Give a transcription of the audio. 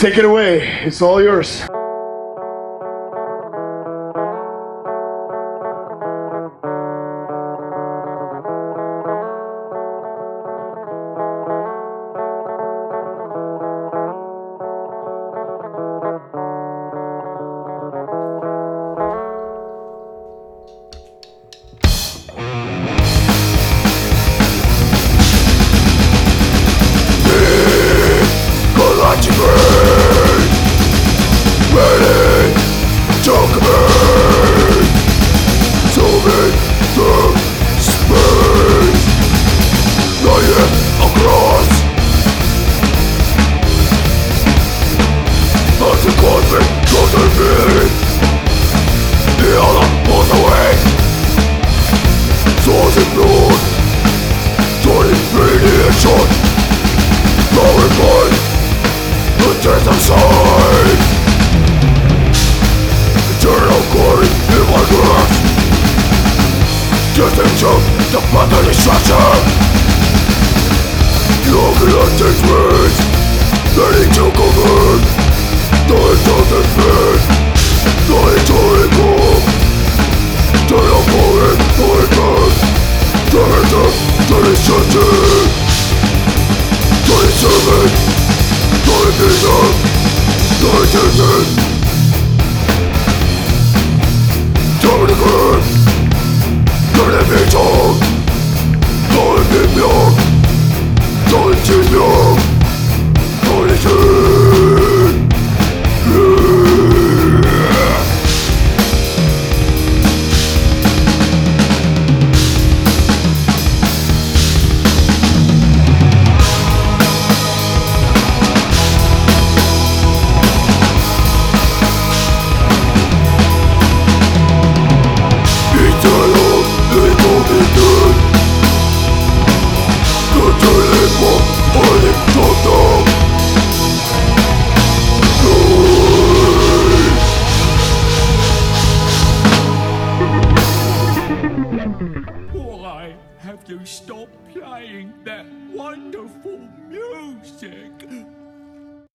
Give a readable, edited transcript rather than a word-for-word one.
Take it away. It's all yours. The mother destruction. Your galactic rage, ready to convert. The intelligent man, the intellectual. The opponent, the impact. The hunter, the destructive. The servant, the invader, the attendant. The good. 너의 비전 너의 비명 너의 진명 너의 신 Why have you stopped playing that wonderful music?